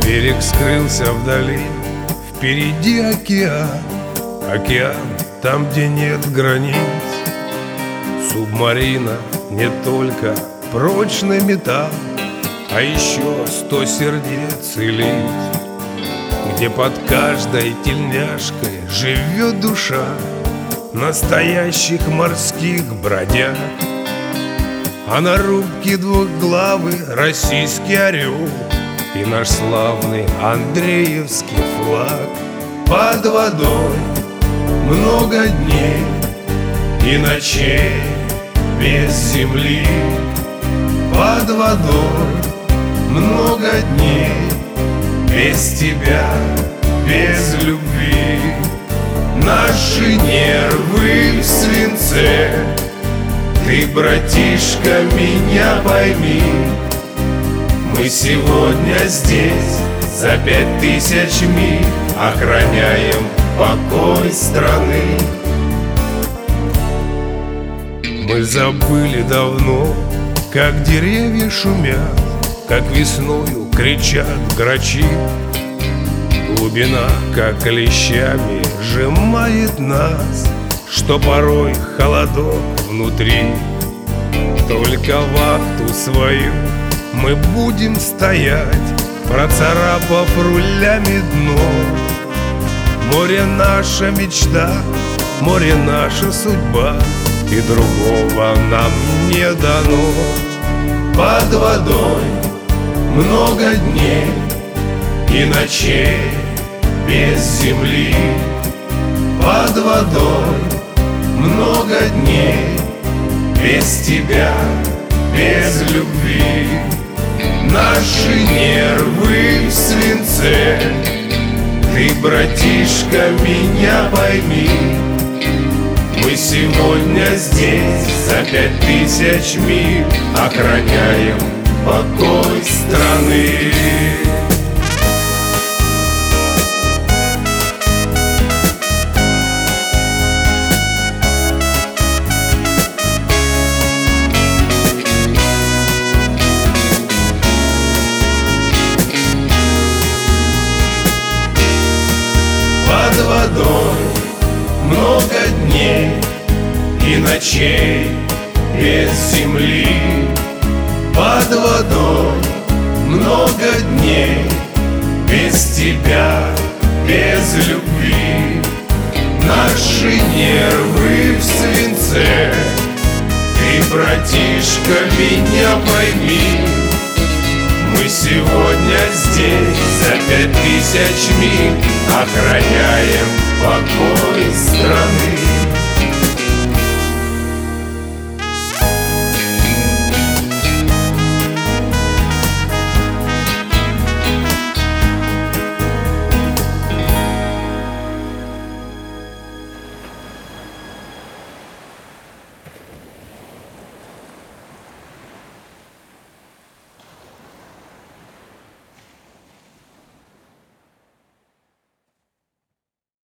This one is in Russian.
Берег скрылся вдали, впереди океан. Океан, там, где нет границ. Субмарина не только прочный металл, а еще 100 сердец и лиц, где под каждой тельняшкой живет душа настоящих морских бродяг. А на рубке двухглавый российский орел и наш славный Андреевский флаг. Под водой много дней и ночей без земли. Под водой много дней без тебя, без любви. Наши нервы в свинце, ты, братишка, меня пойми. Мы сегодня здесь за 5000 миль охраняем покой страны. Мы забыли давно, как деревья шумят, как весною кричат грачи. Глубина, как клещами, сжимает нас, что порой холодок внутри. Только вахту свою мы будем стоять, процарапав рулями дно. Море наша мечта, море наша судьба, и другого нам не дано. Под водой много дней и ночей без земли. Под водой много дней без тебя, без любви. Наши нервы в свинце, ты, братишка, меня пойми. Мы сегодня здесь за 5000 миль охраняем покой страны. Под водой много дней и ночей без земли. Под водой много дней без тебя, без любви. Наши нервы в свинце, ты, братишка, меня пойми. Мы сегодня здесь за 5000 миль охраняем покой страны.